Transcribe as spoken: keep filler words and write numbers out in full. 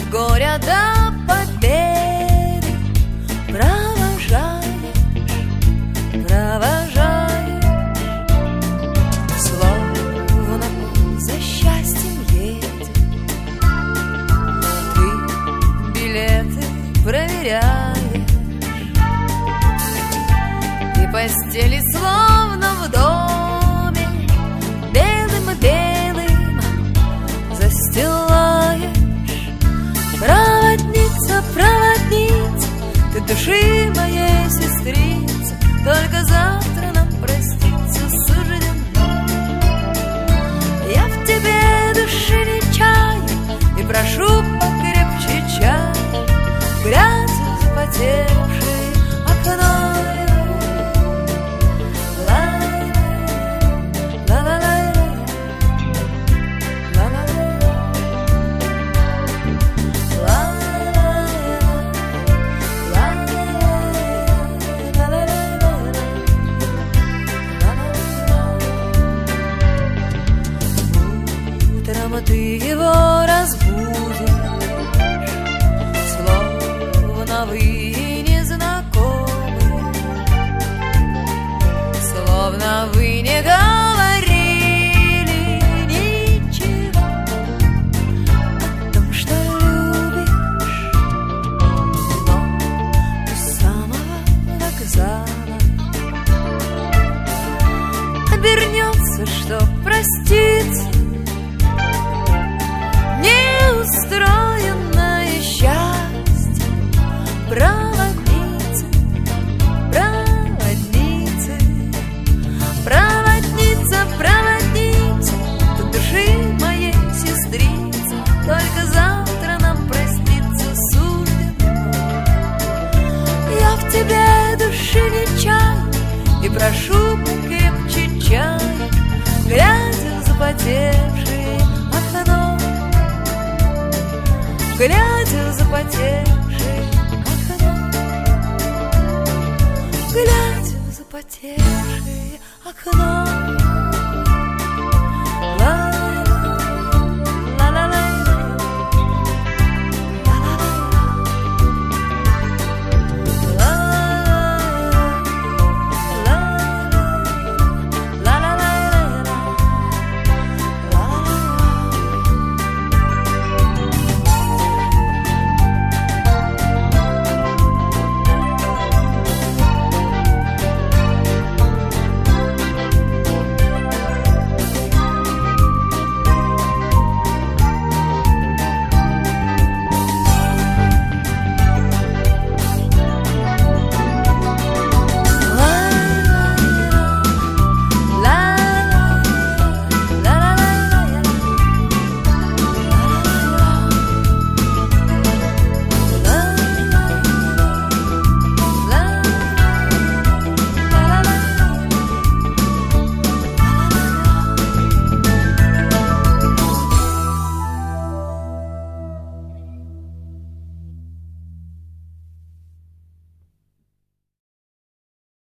горя до победы провожаешь, провожаешь, словно за счастьем едет. Ты билеты проверяешь, и постели словно в доме белым-белым застилаешь. Проводница, проводница, ты души моей сестрица, только завтра нам проститься суждено. Я в тебе души не чаю и прошу покрепче чай, глядя в запотевшее окно. Ты его разбудишь, словно вы незнакомы, словно вы не говорили ничего о том, что любишь. Но у самого вокзала обернется, что проститься, неустроенное счастье. Проводница, проводница, проводница, проводница, ты души моей сестрицы, только завтра нам проститься суждено. Я в тебе души не чаю и прошу покрепче чай, глядя в запотевшее окно, глядя в запотевшее окно, глядя в запотевшее окно.